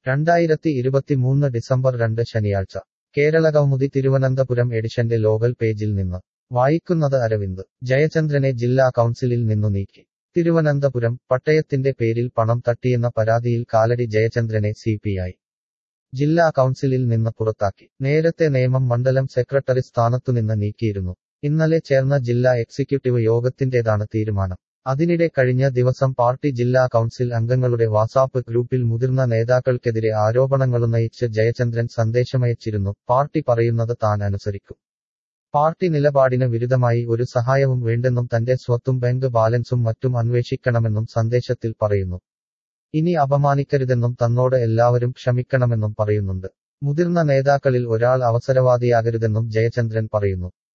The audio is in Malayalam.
2023 ഡിസംബർ 2 ശനിയാഴ്ച കേരളകൗമുദി തിരുവനന്തപുരം എഡിഷന്റെ ലോകൽ പേജിൽ നിന്ന് വായിക്കുന്നത് അരവിന്ദ് ജയചന്ദ്രനെ ജില്ലാ കൗൺസിലിൽ നിന്നു നീക്കി തിരുവനന്തപുരം പട്ടയത്തിന്റെ പേരിൽ പണം തട്ടിയെന്ന പരാതിയിൽ കാലടി ജയചന്ദ്രനെ സിപിഐ ജില്ലാ കൗൺസിലിൽ നിന്ന് പുറത്താക്കി നേരത്തെ നേമം മണ്ഡലം സെക്രട്ടറി സ്ഥാനത്തുനിന്ന് നീക്കിയിരുന്നു ഇന്നലെ ചേർന്ന ജില്ലാ എക്സിക്യൂട്ടീവ് യോഗത്തിന്റേതാണ് തീരുമാനം അതിനിടെ കഴിഞ്ഞ ദിവസം പാർട്ടി ജില്ലാ കൗൺസിൽ അംഗങ്ങളുടെ വാട്സാപ്പ് ഗ്രൂപ്പിൽ മുതിർന്ന നേതാക്കൾക്കെതിരെ ആരോപണങ്ങളുന്നയിച്ച് ജയചന്ദ്രൻ സന്ദേശമയച്ചിരുന്നു പാർട്ടി പറയുന്നത് താൻ അനുസരിക്കും പാർട്ടി നിലപാടിന് വിരുദ്ധമായി ഒരു സഹായവും വേണ്ടെന്നും തന്റെ സ്വത്തും ബാങ്ക് ബാലൻസും മറ്റും അന്വേഷിക്കണമെന്നും സന്ദേശത്തിൽ പറയുന്നു ഇനി അപമാനിക്കരുതെന്നും തന്നോട് എല്ലാവരും ക്ഷമിക്കണമെന്നും പറയുന്നുണ്ട് മുതിർന്ന നേതാക്കളിൽ ഒരാൾ അവസരവാദിയാകരുതെന്നും ജയചന്ദ്രൻ പറയുന്നു